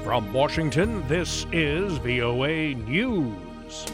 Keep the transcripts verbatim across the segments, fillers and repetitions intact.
From Washington, this is V O A News.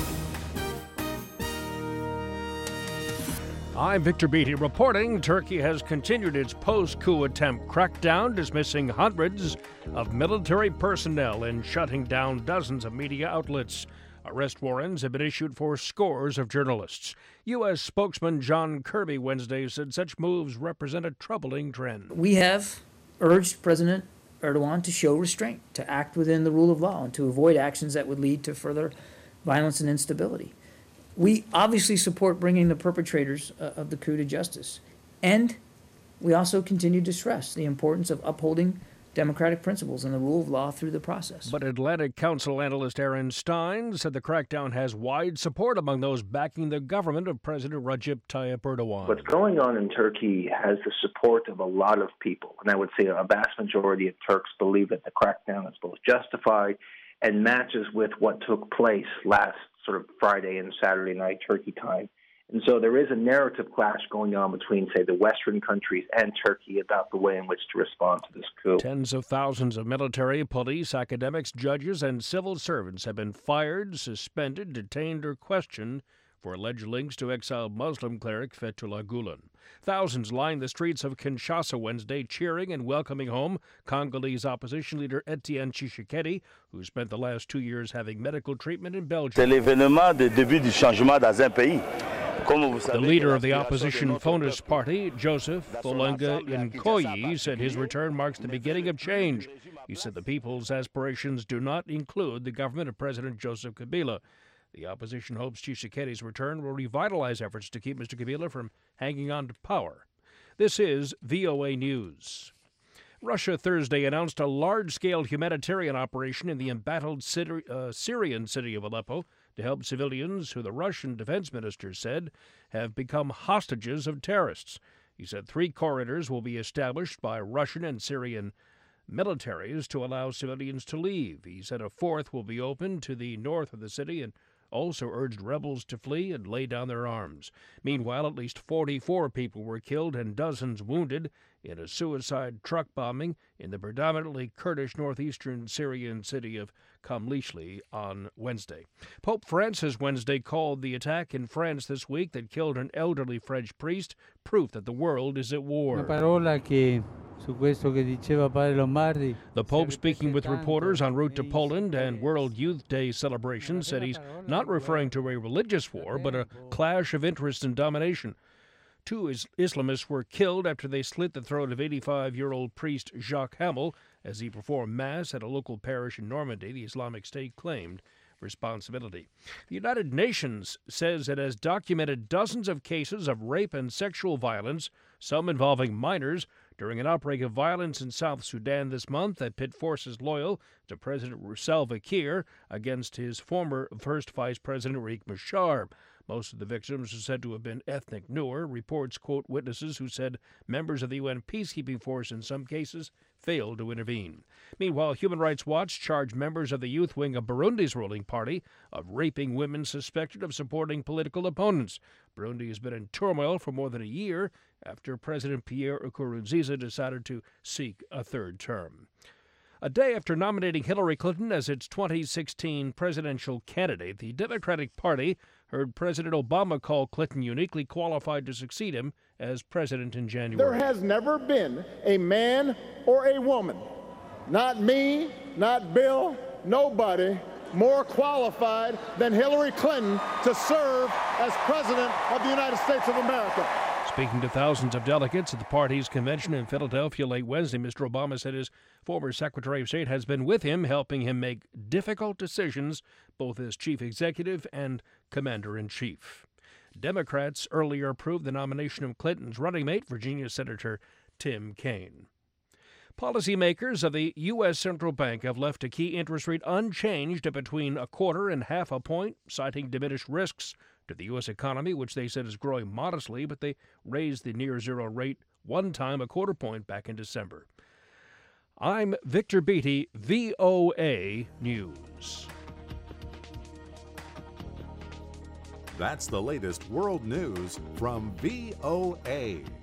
I'm Victor Beatty reporting Turkey has continued its post-coup attempt crackdown, dismissing hundreds of military personnel and shutting down dozens of media outlets. Arrest warrants have been issued for scores of journalists. U S spokesman John Kirby Wednesday said such moves represent a troubling trend. We have urged President Erdogan to show restraint, to act within the rule of law, and to avoid actions that would lead to further violence and instability. We obviously support bringing the perpetrators uh, of the coup to justice. And we also continue to stress the importance of upholding democratic principles and the rule of law through the process. But Atlantic Council analyst Aaron Stein said the crackdown has wide support among those backing the government of President Recep Tayyip Erdogan. What's going on in Turkey has the support of a lot of people. And I would say a vast majority of Turks believe that the crackdown is both justified and matches with what took place last sort of Friday and Saturday night Turkey time. And so there is a narrative clash going on between, say, the Western countries and Turkey about the way in which to respond to this coup. Tens of thousands of military, police, academics, judges, and civil servants have been fired, suspended, detained, or questioned for alleged links to exiled Muslim cleric Fethullah Gulen. Thousands lined the streets of Kinshasa Wednesday, cheering and welcoming home Congolese opposition leader Etienne Tshisekedi, who spent the last two years having medical treatment in Belgium. C'est l'événement de début du changement dans un pays. The leader of the opposition Fonus Party, Joseph Olenga Nkoyi, said his return marks the beginning of change. He said the people's aspirations do not include the government of President Joseph Kabila. The opposition hopes Tshisekedi's return will revitalize efforts to keep Mister Kabila from hanging on to power. This is V O A News. Russia Thursday announced a large-scale humanitarian operation in the embattled city, uh, Syrian city of Aleppo to help civilians who the Russian defense minister said have become hostages of terrorists. He said three corridors will be established by Russian and Syrian militaries to allow civilians to leave. He said a fourth will be open to the north of the city and also urged rebels to flee and lay down their arms. Meanwhile, at least forty-four people were killed and dozens wounded in a suicide truck bombing in the predominantly Kurdish northeastern Syrian city of Kamlishli on Wednesday. Pope Francis Wednesday called the attack in France this week that killed an elderly French priest proof that the world is at war. The Pope, speaking with reporters en route to Poland and World Youth Day celebrations, said he's not referring to a religious war, but a clash of interest and domination. Two is- Islamists were killed after they slit the throat of eighty-five-year-old priest Jacques Hamel as he performed Mass at a local parish in Normandy. The Islamic State claimed responsibility. The United Nations says it has documented dozens of cases of rape and sexual violence, some involving minors, during an outbreak of violence in South Sudan this month that pit forces loyal to President Salva Kiir against his former First Vice President Riek Machar. Most of the victims are said to have been ethnic Nuer. Reports quote witnesses who said members of the U N peacekeeping force in some cases failed to intervene. Meanwhile, Human Rights Watch charged members of the youth wing of Burundi's ruling party of raping women suspected of supporting political opponents. Burundi has been in turmoil for more than a year after President Pierre Nkurunziza decided to seek a third term. A day after nominating Hillary Clinton as its twenty sixteen presidential candidate, the Democratic Party heard President Obama call Clinton uniquely qualified to succeed him as president in January. There has never been a man or a woman, not me, not Bill, nobody, more qualified than Hillary Clinton to serve as president of the United States of America. Speaking to thousands of delegates at the party's convention in Philadelphia late Wednesday, Mister Obama said his former Secretary of State has been with him, helping him make difficult decisions, both as chief executive and commander-in-chief. Democrats earlier approved the nomination of Clinton's running mate, Virginia Senator Tim Kaine. Policymakers of the U S Central Bank have left a key interest rate unchanged at between a quarter and half a point, citing diminished risks to the U S economy, which they said is growing modestly, but they raised the near-zero rate one time a quarter point back in December. I'm Victor Beatty, V O A News. That's the latest world news from V O A.